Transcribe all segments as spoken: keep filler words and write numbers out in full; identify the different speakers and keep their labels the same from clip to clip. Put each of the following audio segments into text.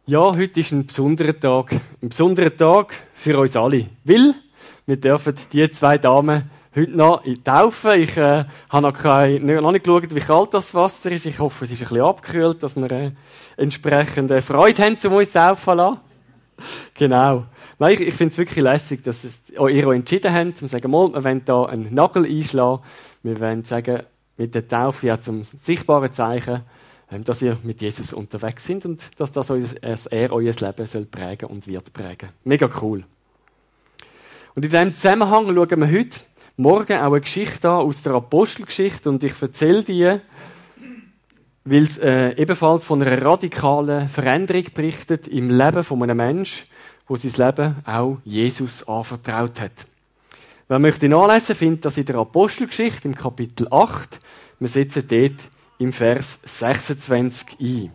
Speaker 1: Ja, heute ist ein besonderer Tag. Ein besonderer Tag für uns alle. Weil wir dürfen die zwei Damen heute noch taufen. Ich äh, habe noch, kein, noch nicht geschaut, wie kalt das Wasser ist. Ich hoffe, es ist ein bisschen abgekühlt, dass wir äh, entsprechend äh, Freude haben, um uns taufen zu lassen. Genau. Nein, ich, ich finde es wirklich lässig, dass es, oh, ihr euch entschieden habt, um zu sagen, mal, wir wollen hier einen Nagel einschlagen. Wir wollen sagen, mit der Taufe ja zum sichtbaren Zeichen, dass ihr mit Jesus unterwegs sind und dass, das euer, dass er euer Leben soll prägen und wird prägen. Mega cool. Und in diesem Zusammenhang schauen wir heute Morgen auch eine Geschichte an aus der Apostelgeschichte und ich erzähle die, weil es äh, ebenfalls von einer radikalen Veränderung berichtet im Leben von einem Menschen, der sein Leben auch Jesus anvertraut hat. Wer möchte nachlesen, findet das in der Apostelgeschichte im Kapitel acht. Wir setzen dort im Vers sechsundzwanzig ein.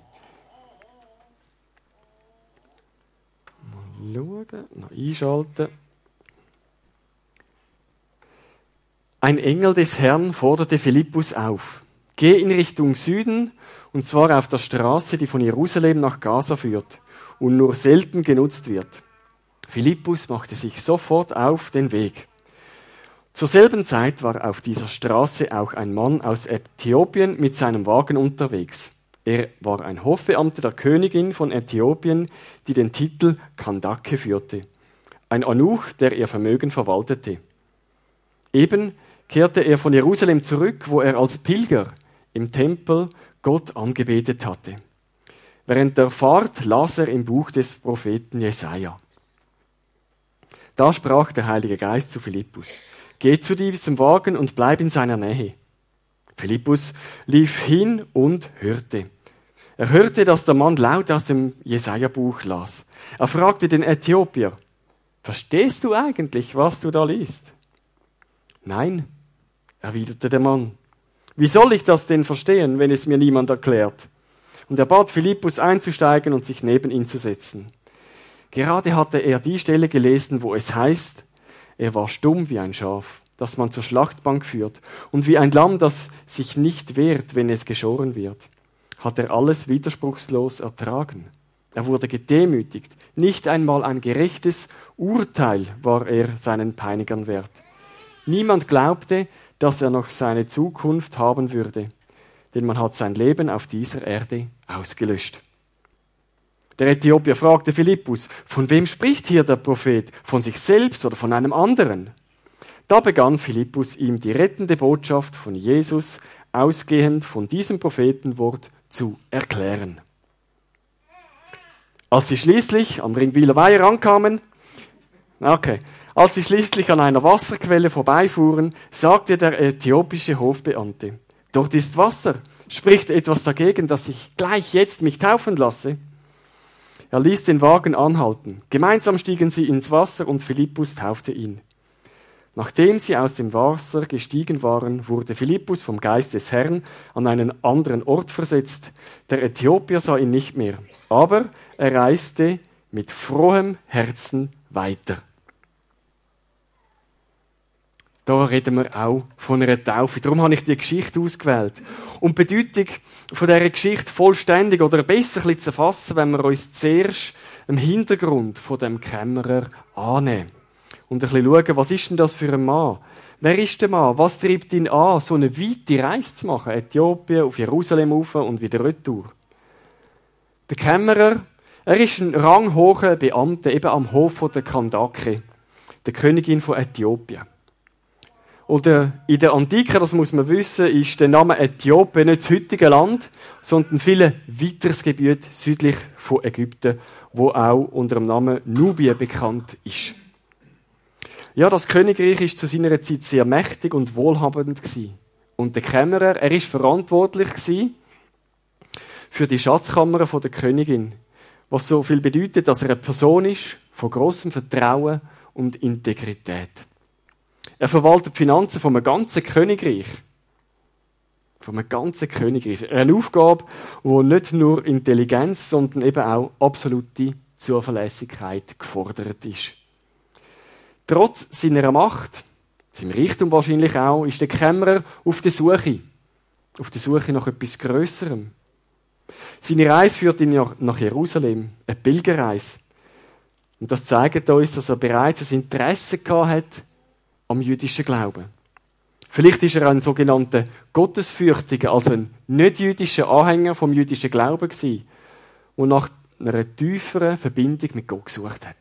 Speaker 1: Mal schauen, noch einschalten. Ein Engel des Herrn forderte Philippus auf. Geh in Richtung Süden, und zwar auf der Straße, die von Jerusalem nach Gaza führt und nur selten genutzt wird. Philippus machte sich sofort auf den Weg. Zur selben Zeit war auf dieser Straße auch ein Mann aus Äthiopien mit seinem Wagen unterwegs. Er war ein Hofbeamter der Königin von Äthiopien, die den Titel Kandake führte. Ein Eunuch, der ihr Vermögen verwaltete. Eben kehrte er von Jerusalem zurück, wo er als Pilger im Tempel Gott angebetet hatte. Während der Fahrt las er im Buch des Propheten Jesaja. Da sprach der Heilige Geist zu Philippus: Geh zu diesem Wagen und bleib in seiner Nähe. Philippus lief hin und hörte. Er hörte, dass der Mann laut aus dem Jesaja-Buch las. Er fragte den Äthiopier: Verstehst du eigentlich, was du da liest? Nein, erwiderte der Mann. Wie soll ich das denn verstehen, wenn es mir niemand erklärt? Und er bat Philippus einzusteigen und sich neben ihn zu setzen. Gerade hatte er die Stelle gelesen, wo es heißt: Er war stumm wie ein Schaf, das man zur Schlachtbank führt, und wie ein Lamm, das sich nicht wehrt, wenn es geschoren wird. Hat er alles widerspruchslos ertragen. Er wurde gedemütigt. Nicht einmal ein gerechtes Urteil war er seinen Peinigern wert. Niemand glaubte, dass er noch seine Zukunft haben würde, denn man hat sein Leben auf dieser Erde ausgelöscht. Der Äthiopier fragte Philippus: Von wem spricht hier der Prophet? Von sich selbst oder von einem anderen? Da begann Philippus ihm die rettende Botschaft von Jesus ausgehend von diesem Prophetenwort zu erklären. Als sie schließlich am Ringwiler Weiher ankamen, okay, als sie schließlich an einer Wasserquelle vorbeifuhren, sagte der äthiopische Hofbeamte: Dort ist Wasser. Spricht etwas dagegen, dass ich gleich jetzt mich taufen lasse? Er ließ den Wagen anhalten. Gemeinsam stiegen sie ins Wasser und Philippus taufte ihn. Nachdem sie aus dem Wasser gestiegen waren, wurde Philippus vom Geist des Herrn an einen anderen Ort versetzt. Der Äthiopier sah ihn nicht mehr, aber er reiste mit frohem Herzen weiter. Da reden wir auch von einer Taufe. Darum habe ich die Geschichte ausgewählt. Und die Bedeutung von dieser Geschichte vollständig oder besser ein bisschen zu erfassen, wenn wir uns zuerst im Hintergrund von dem Kämmerer annehmen. Und ein bisschen schauen, was ist denn das für ein Mann? Wer ist der Mann? Was treibt ihn an, so eine weite Reise zu machen? Äthiopien, auf Jerusalem rauf und wieder retour. Der Kämmerer, er ist ein ranghoher Beamter eben am Hof von der Kandake, der Königin von Äthiopien. Oder in der Antike, das muss man wissen, ist der Name Äthiopien nicht das heutige Land, sondern viel weiteres Gebiet südlich von Ägypten, wo auch unter dem Namen Nubien bekannt ist. Ja, das Königreich ist zu seiner Zeit sehr mächtig und wohlhabend gewesen. Und der Kämmerer, er ist verantwortlich gewesen für die Schatzkammer von der Königin, was so viel bedeutet, dass er eine Person ist von grossem Vertrauen und Integrität. Er verwaltet die Finanzen von einem ganzen Königreich. Von einem ganzen Königreich. Eine Aufgabe, die nicht nur Intelligenz, sondern eben auch absolute Zuverlässigkeit gefordert ist. Trotz seiner Macht, seinem Reichtum wahrscheinlich auch, ist der Kämmerer auf der Suche. Auf der Suche nach etwas Grösserem. Seine Reise führt ihn nach Jerusalem, eine Pilgerreise. Und das zeigt uns, dass er bereits ein Interesse gehabt hat am jüdischen Glauben. Vielleicht ist er ein sogenannter Gottesfürchtiger, also ein nicht-jüdischer Anhänger vom jüdischen Glauben gewesen, der nach einer tieferen Verbindung mit Gott gesucht hat.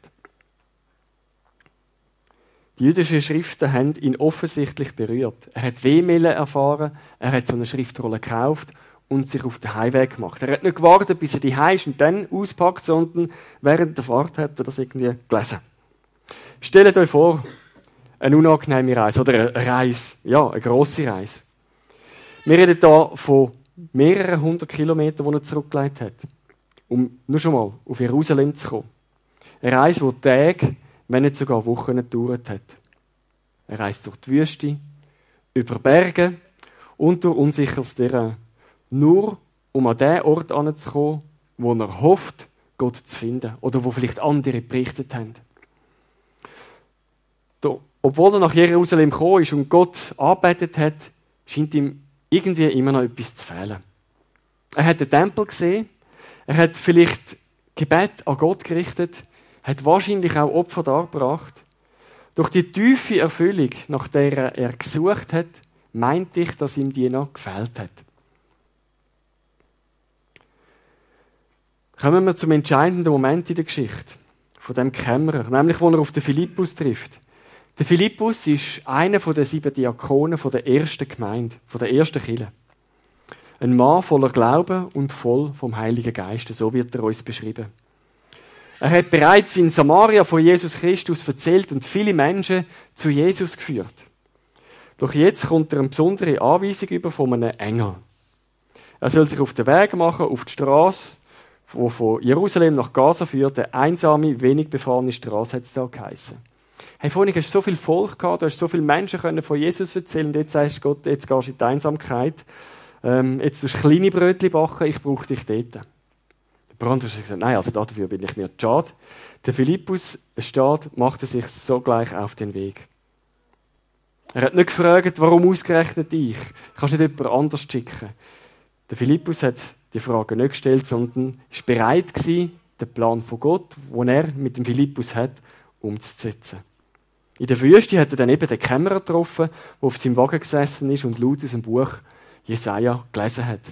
Speaker 1: Die jüdischen Schriften haben ihn offensichtlich berührt. Er hat Wehmühle erfahren, er hat so eine Schriftrolle gekauft und sich auf den Heimweg gemacht. Er hat nicht gewartet, bis er die Heim ist und dann auspackt, sondern während der Fahrt hat er das irgendwie gelesen. Stellt euch vor, eine unangenehme Reise oder eine Reise, ja, eine grosse Reise. Wir reden hier von mehreren hundert Kilometern, die er zurückgelegt hat, um nur schon mal auf Jerusalem zu kommen. Eine Reise, die Tage, wenn nicht sogar Wochen gedauert hat. Er reist durch die Wüste, über Berge und durch unsicheres Terrain. Nur um an den Ort anzukommen, wo er hofft, Gott zu finden. Oder wo vielleicht andere berichtet haben. Da, obwohl er nach Jerusalem gekommen ist und Gott angebetet hat, scheint ihm irgendwie immer noch etwas zu fehlen. Er hat den Tempel gesehen, er hat vielleicht Gebet an Gott gerichtet, hat wahrscheinlich auch Opfer dargebracht. Durch die tiefe Erfüllung, nach der er gesucht hat, meinte ich, dass ihm die noch gefehlt hat. Kommen wir zum entscheidenden Moment in der Geschichte von dem Kämmerer, nämlich wo er auf den Philippus trifft. Der Philippus ist einer der sieben Diakonen der ersten Gemeinde, von der ersten Kirche. Ein Mann voller Glauben und voll vom Heiligen Geist, so wird er uns beschrieben. Er hat bereits in Samaria von Jesus Christus erzählt und viele Menschen zu Jesus geführt. Doch jetzt kommt er eine besondere Anweisung über von einem Engel. Er soll sich auf den Weg machen, auf die Straße, die von Jerusalem nach Gaza führt. Eine einsame, wenig befahrene Straße hat es da geheissen. Hey, vorhin hast du so viel Volk gehabt, du hast so viele Menschen können von Jesus erzählen und jetzt sagst du Gott, jetzt gehst du in die Einsamkeit. Ähm, jetzt tust du kleine Brötchen backen, ich brauche dich dort. Der Brandner hat gesagt, nein, also dafür bin ich mir zu schade. Der Philippus steht, machte sich sogleich auf den Weg. Er hat nicht gefragt, warum ausgerechnet ich? Kannst du nicht jemand anders schicken? Der Philippus hat die Frage nicht gestellt, sondern war bereit gewesen, den Plan von Gott, den er mit dem Philippus hat, umzusetzen. In der Wüste hat er dann eben den Kämmerer getroffen, der auf seinem Wagen gesessen ist und laut aus dem Buch Jesaja gelesen hat.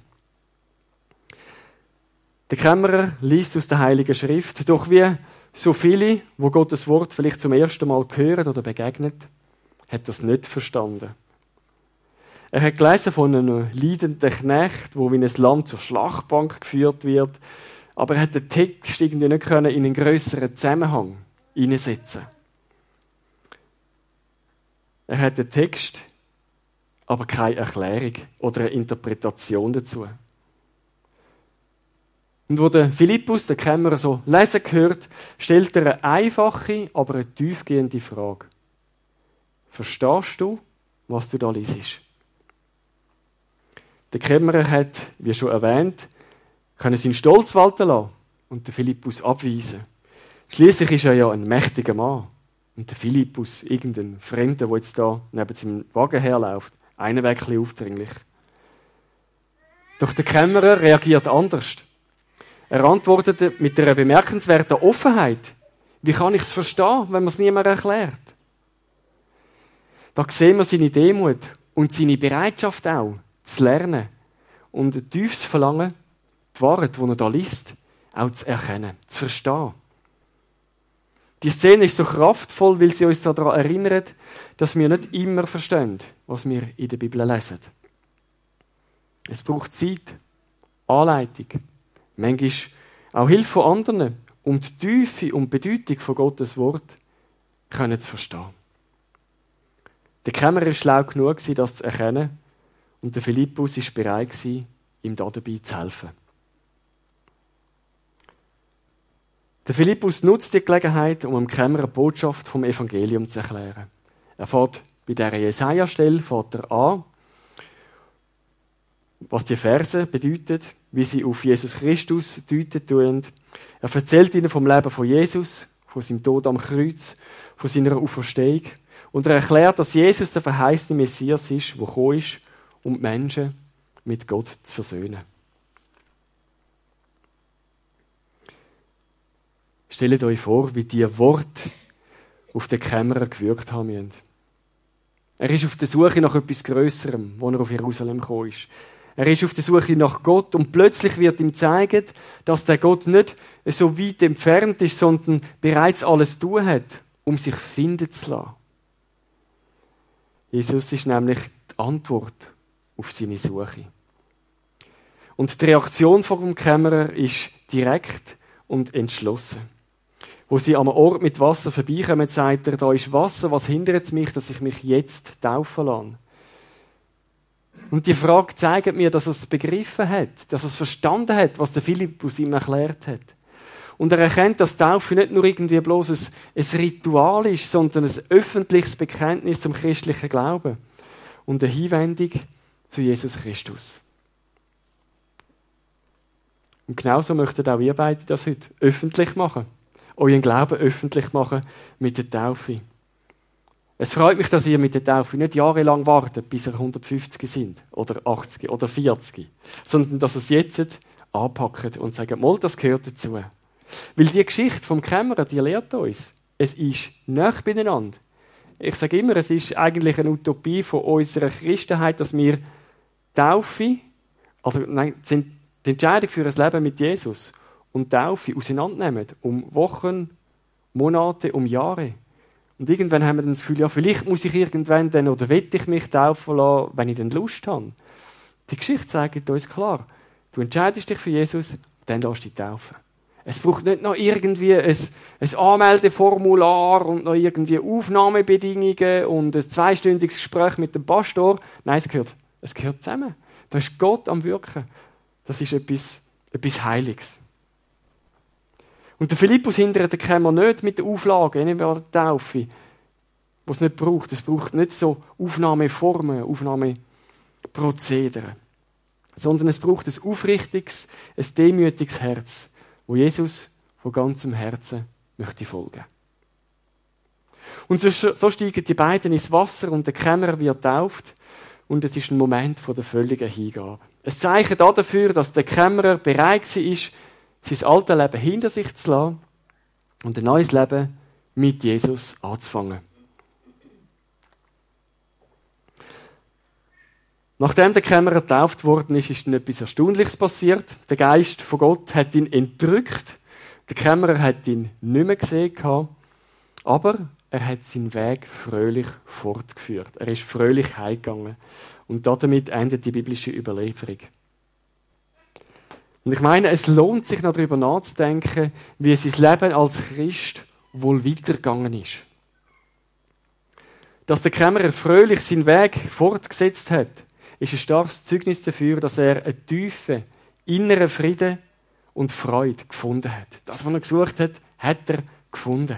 Speaker 1: Der Kämmerer liest aus der Heiligen Schrift, doch wie so viele, wo Gottes Wort vielleicht zum ersten Mal hören oder begegnet, hat er es nicht verstanden. Er hat gelesen von einem leidenden Knecht, wo wie ein Lamm zur Schlachtbank geführt wird, aber er hat den Text irgendwie nicht können in einen grösseren Zusammenhang hineinsetzen. Er hat den Text, aber keine Erklärung oder eine Interpretation dazu. Und wo der Philippus, der Kämmerer, so lesen gehört, stellt er eine einfache, aber eine tiefgehende Frage. Verstehst du, was du da liest? Der Kämmerer hat, wie schon erwähnt, können seinen Stolz walten lassen und den Philippus abweisen. Schließlich ist er ja ein mächtiger Mann. Und der Philippus, irgendein Fremder, der jetzt da neben seinem Wagen herläuft, einer wäre ein bisschen aufdringlich. Doch der Kämmerer reagiert anders. Er antwortet mit einer bemerkenswerten Offenheit. Wie kann ich es verstehen, wenn man es niemand erklärt? Da sehen wir seine Demut und seine Bereitschaft auch, zu lernen und ein tiefes Verlangen, die Wahrheit, die er da liest, auch zu erkennen, zu verstehen. Die Szene ist so kraftvoll, weil sie uns daran erinnert, dass wir nicht immer verstehen, was wir in der Bibel lesen. Es braucht Zeit, Anleitung, manchmal auch Hilfe von anderen, um die Tiefe und Bedeutung von Gottes Wort können zu verstehen. Der Kämmerer war schlau genug, das zu erkennen, und der Philippus war bereit, ihm dabei zu helfen. Der Philippus nutzt die Gelegenheit, um dem Kämmerer die Botschaft vom Evangelium zu erklären. Er fährt bei dieser Jesaja-Stelle fährt er an, was die Verse bedeuten, wie sie auf Jesus Christus deuten tun. Er erzählt ihnen vom Leben von Jesus, von seinem Tod am Kreuz, von seiner Auferstehung. Und er erklärt, dass Jesus der verheißene Messias ist, der gekommen ist, um die Menschen mit Gott zu versöhnen. Stellt euch vor, wie die Worte auf den Kämmerer gewirkt haben müssen. Er ist auf der Suche nach etwas Grösserem, als er auf Jerusalem gekommen ist. Er ist auf der Suche nach Gott und plötzlich wird ihm gezeigt, dass der Gott nicht so weit entfernt ist, sondern bereits alles tun hat, um sich finden zu lassen. Jesus ist nämlich die Antwort auf seine Suche. Und die Reaktion vom Kämmerer ist direkt und entschlossen. Wo sie am Ort mit Wasser vorbeikommen, sagt er, da ist Wasser, was hindert mich, dass ich mich jetzt taufen lasse? Und die Frage zeigt mir, dass er es begriffen hat, dass er es verstanden hat, was der Philippus ihm erklärt hat. Und er erkennt, dass Taufe nicht nur irgendwie bloß ein, ein Ritual ist, sondern ein öffentliches Bekenntnis zum christlichen Glauben und eine Hinwendung zu Jesus Christus. Und genauso möchtet auch ihr beide das heute öffentlich machen. Euren Glauben öffentlich machen mit der Taufe. Es freut mich, dass ihr mit der Taufe nicht jahrelang wartet, bis ihr hundertfünfzig sind, oder achtzig, oder vierzig, sondern dass ihr es jetzt anpackt und sagt, mal, das gehört dazu. Weil die Geschichte vom Kämmerer, die lehrt uns, es ist nah beieinander. Ich sage immer, es ist eigentlich eine Utopie von unserer Christenheit, dass wir Taufe, also nein, die Entscheidung für ein Leben mit Jesus und Taufe auseinandernehmen, um Wochen, Monate, um Jahre. Und irgendwann haben wir dann das Gefühl, ja, vielleicht muss ich irgendwann dann, oder will ich mich taufen lassen, wenn ich dann Lust habe. Die Geschichte sagt uns klar, du entscheidest dich für Jesus, dann lässt du dich taufen. Es braucht nicht noch irgendwie ein, ein Anmeldeformular und noch irgendwie Aufnahmebedingungen und ein zweistündiges Gespräch mit dem Pastor. Nein, es gehört, es gehört zusammen. Da ist Gott am Wirken. Das ist etwas, etwas Heiliges. Und der Philippus hindert den Kämmerer nicht mit der Auflage, nicht mit der Taufe, die es nicht braucht. Es braucht nicht so Aufnahmeformen, Aufnahmeprozedere, sondern es braucht ein aufrichtiges, ein demütiges Herz, wo Jesus von ganzem Herzen möchte folgen. Und so, so steigen die beiden ins Wasser und der Kämmerer wird getauft und es ist ein Moment von der völligen Hingabe. Ein Zeichen dafür, dass der Kämmerer bereit war, sein altes Leben hinter sich zu lassen und ein neues Leben mit Jesus anzufangen. Nachdem der Kämmerer getauft worden ist, ist dann etwas Erstaunliches passiert. Der Geist von Gott hat ihn entrückt. Der Kämmerer hat ihn nicht mehr gesehen, aber er hat seinen Weg fröhlich fortgeführt. Er ist fröhlich heimgegangen. Und damit endet die biblische Überlieferung. Und ich meine, es lohnt sich noch darüber nachzudenken, wie sein Leben als Christ wohl weitergegangen ist. Dass der Kämmerer fröhlich seinen Weg fortgesetzt hat, ist ein starkes Zeugnis dafür, dass er einen tiefen, inneren Frieden und Freude gefunden hat. Das, was er gesucht hat, hat er gefunden.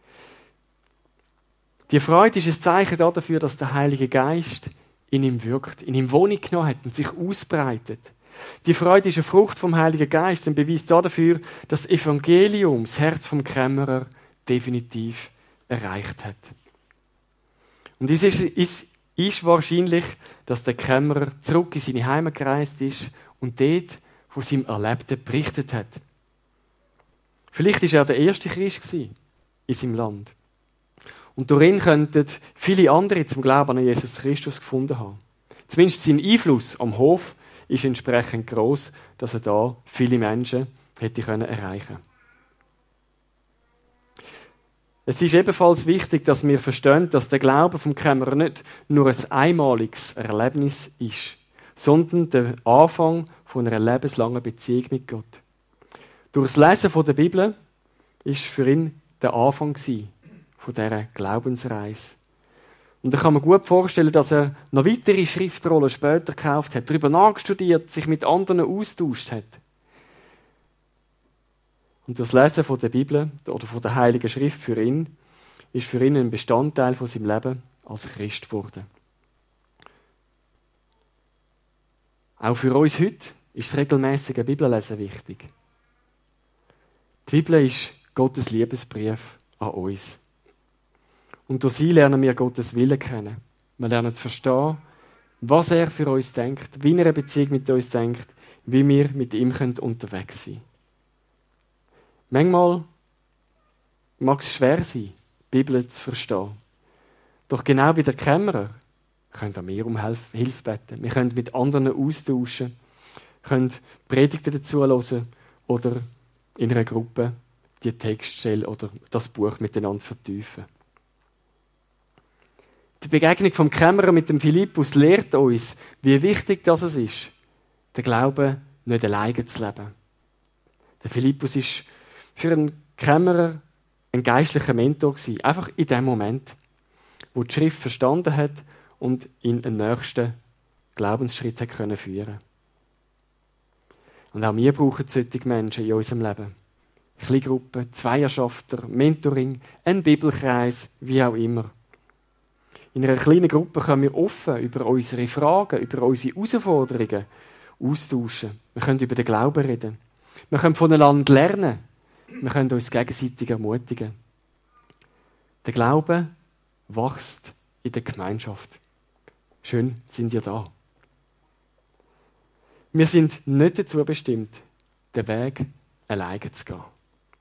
Speaker 1: Die Freude ist ein Zeichen dafür, dass der Heilige Geist in ihm wirkt, in ihm Wohnung genommen hat und sich ausbreitet. Die Freude ist eine Frucht vom Heiligen Geist und Beweis dafür, dass das Evangelium das Herz vom Kämmerer definitiv erreicht hat. Und es ist, ist, ist wahrscheinlich, dass der Kämmerer zurück in seine Heimat gereist ist und dort von seinem Erlebten berichtet hat. Vielleicht war er der erste Christ in seinem Land. Und durch ihn könnten viele andere zum Glauben an Jesus Christus gefunden haben. Zumindest sein Einfluss am Hof ist entsprechend gross, dass er da viele Menschen hätte können erreichen. Es ist ebenfalls wichtig, dass wir verstehen, dass der Glaube vom Kämmerer nicht nur ein einmaliges Erlebnis ist, sondern der Anfang von einer lebenslangen Beziehung mit Gott. Durch das Lesen der Bibel ist für ihn der Anfang von dieser Glaubensreise. Und ich kann mir gut vorstellen, dass er noch weitere Schriftrollen später gekauft hat, darüber nachgestudiert, sich mit anderen austauscht hat. Und das Lesen von der Bibel oder von der Heiligen Schrift für ihn ist für ihn ein Bestandteil von seinem Leben als Christ geworden. Auch für uns heute ist das regelmäßige Bibellesen wichtig. Die Bibel ist Gottes Liebesbrief an uns. Und durch sie lernen wir Gottes Willen kennen. Wir lernen zu verstehen, was er für uns denkt, wie er eine Beziehung mit uns denkt, wie wir mit ihm unterwegs sein können. Manchmal mag es schwer sein, die Bibel zu verstehen. Doch genau wie der Kämmerer können auch wir um Hilfe beten. Wir können mit anderen austauschen, können Predigten dazu hören oder in einer Gruppe die Textstelle oder das Buch miteinander vertiefen. Die Begegnung vom Kämmerer mit dem Philippus lehrt uns, wie wichtig das ist, den Glauben nicht alleine zu leben. Der Philippus ist für einen Kämmerer ein geistlicher Mentor gewesen, einfach in dem Moment, wo die Schrift verstanden hat und ihn einen nächsten Glaubensschritt hat können führen. Und auch wir brauchen solche Menschen in unserem Leben. Kleingruppen, Zweierschafter, Mentoring, ein Bibelkreis, wie auch immer. In einer kleinen Gruppe können wir offen über unsere Fragen, über unsere Herausforderungen austauschen. Wir können über den Glauben reden. Wir können voneinander lernen. Wir können uns gegenseitig ermutigen. Der Glaube wächst in der Gemeinschaft. Schön sind ihr da. Wir sind nicht dazu bestimmt, den Weg alleine zu gehen.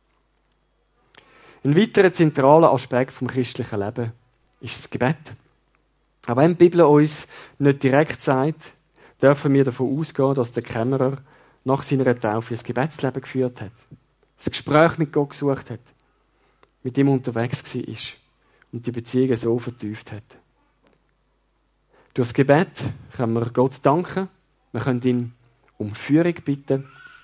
Speaker 1: Ein weiterer zentraler Aspekt vom christlichen Leben ist das Gebet. Auch wenn die Bibel uns nicht direkt sagt, dürfen wir davon ausgehen, dass der Kämmerer nach seiner Taufe ein Gebetsleben geführt hat, ein Gespräch mit Gott gesucht hat, mit ihm unterwegs war und die Beziehungen so vertieft hat. Durch das Gebet können wir Gott danken, wir können ihn um Führung bitten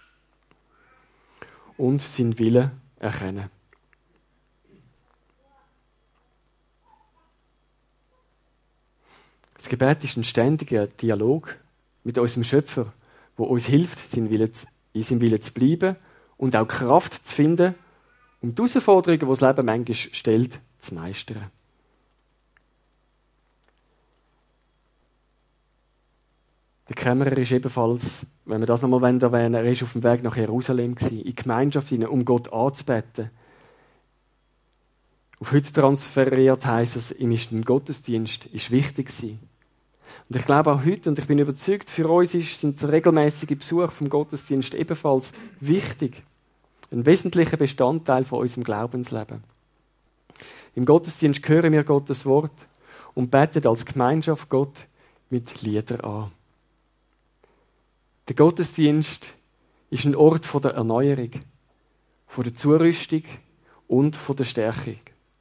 Speaker 1: und seinen Willen erkennen. Das Gebet ist ein ständiger Dialog mit unserem Schöpfer, der uns hilft, in seinem Willen zu bleiben und auch Kraft zu finden, um die Herausforderungen, die das Leben manchmal stellt, zu meistern. Der Kämmerer ist ebenfalls, wenn wir das nochmal erwähnen, er ist auf dem Weg nach Jerusalem gewesen, in die Gemeinschaft hinein, um Gott anzubeten. Auf heute transferiert heisst es, ihm ist ein Gottesdienst ist wichtig gewesen. Und ich glaube auch heute, und ich bin überzeugt, für uns ist, sind so regelmäßige Besuche vom Gottesdienst ebenfalls wichtig. Ein wesentlicher Bestandteil von unserem Glaubensleben. Im Gottesdienst hören wir Gottes Wort und beten als Gemeinschaft Gott mit Liedern an. Der Gottesdienst ist ein Ort von der Erneuerung, von der Zurüstung und von der Stärkung.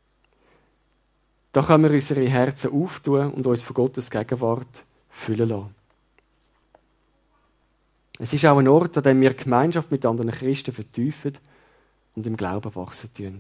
Speaker 1: Da können wir unsere Herzen auftun und uns von Gottes Gegenwart füllen lassen. Es ist auch ein Ort, an dem wir die Gemeinschaft mit anderen Christen vertiefen und im Glauben wachsen tun.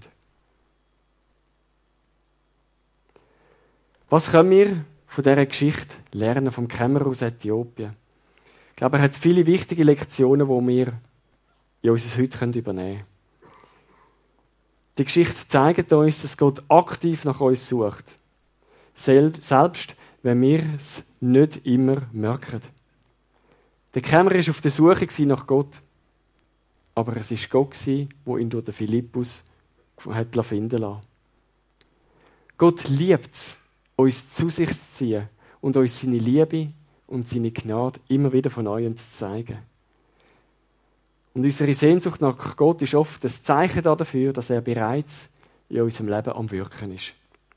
Speaker 1: Was können wir von dieser Geschichte lernen vom Kämmerer aus Äthiopien? Ich glaube, er hat viele wichtige Lektionen, die wir in unser Heute übernehmen können. Die Geschichte zeigt uns, dass Gott aktiv nach uns sucht. Selbst wenn wir es nicht immer merken. Der Kämmerer war auf der Suche nach Gott. Aber es war Gott, der ihn durch den Philippus hat finden lassen. Gott liebt es, uns zu sich zu ziehen und uns seine Liebe und seine Gnade immer wieder von neuem zu zeigen. Und unsere Sehnsucht nach Gott ist oft das Zeichen dafür, dass er bereits in unserem Leben am Wirken ist.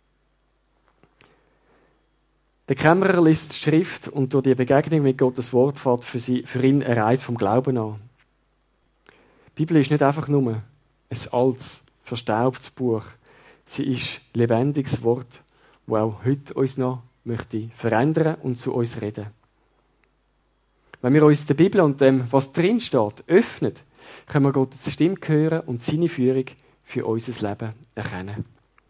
Speaker 1: Der Kämmerer liest die Schrift und durch die Begegnung mit Gottes Wort fährt für, sie, für ihn eine Reise vom Glauben an. Die Bibel ist nicht einfach nur ein altes, verstaubtes Buch. Sie ist lebendiges Wort, das auch heute uns noch möchte verändern und zu uns reden. Wenn wir uns der Bibel und dem, was drin steht, öffnen, können wir Gottes Stimme hören und seine Führung für unser Leben erkennen.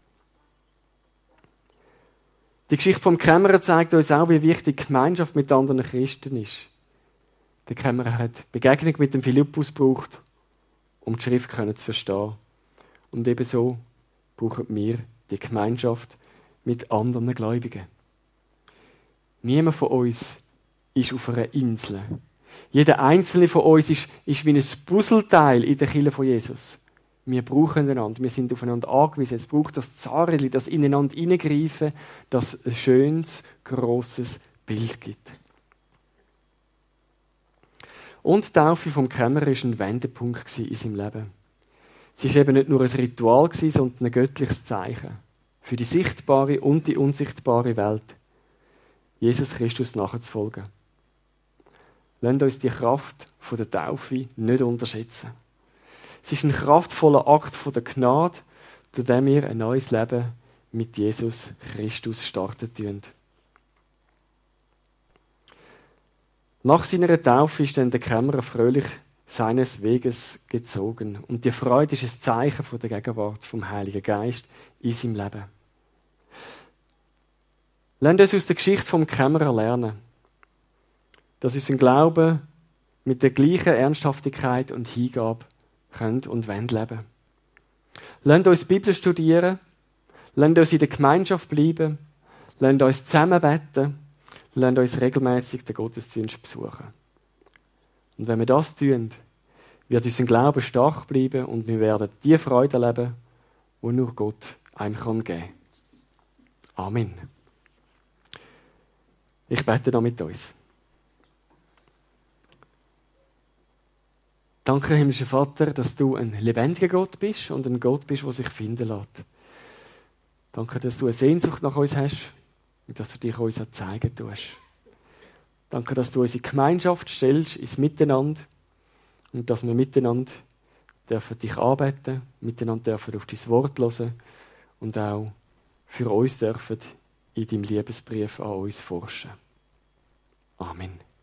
Speaker 1: Die Geschichte vom Kämmerer zeigt uns auch, wie wichtig die Gemeinschaft mit anderen Christen ist. Der Kämmerer hat Begegnung mit dem Philippus gebraucht, um die Schrift zu verstehen. Und ebenso brauchen wir die Gemeinschaft mit anderen Gläubigen. Niemand von uns ist auf einer Insel. Jeder einzelne von uns ist, ist wie ein Puzzleteil in der Kirche von Jesus. Wir brauchen einander, wir sind aufeinander angewiesen. Es braucht das Zareli, das ineinander hineingreifen, das ein schönes, grosses Bild gibt. Und die Taufe vom Kämmerer war ein Wendepunkt in seinem Leben. Sie war eben nicht nur ein Ritual, sondern ein göttliches Zeichen für die sichtbare und die unsichtbare Welt, Jesus Christus nachzufolgen. Lasst uns die Kraft der Taufe nicht unterschätzen. Es ist ein kraftvoller Akt der Gnade, durch den wir ein neues Leben mit Jesus Christus starten tun. Nach seiner Taufe ist dann der Kämmerer fröhlich seines Weges gezogen. Und die Freude ist ein Zeichen von der Gegenwart vom Heiligen Geist in seinem Leben. Lasst uns aus der Geschichte vom Kämmerer lernen, dass unser Glaube mit der gleichen Ernsthaftigkeit und Hingabe können und wollen leben. Lasst uns die Bibel studieren, lasst uns in der Gemeinschaft bleiben, lasst uns zusammen beten, lasst uns regelmäßig den Gottesdienst besuchen. Und wenn wir das tun, wird unser Glaube stark bleiben und wir werden die Freude erleben, die nur Gott einem geben kann. Amen. Ich bete da mit uns. Danke, himmlischer Vater, dass du ein lebendiger Gott bist und ein Gott bist, der sich finden lässt. Danke, dass du eine Sehnsucht nach uns hast und dass du dich uns auch zeigen tust. Danke, dass du unsere Gemeinschaft stellst ins Miteinander und dass wir miteinander dürfen dich anbeten, miteinander dürfen auf dein Wort hören und auch für uns dürfen in deinem Liebesbrief an uns forschen. Amen.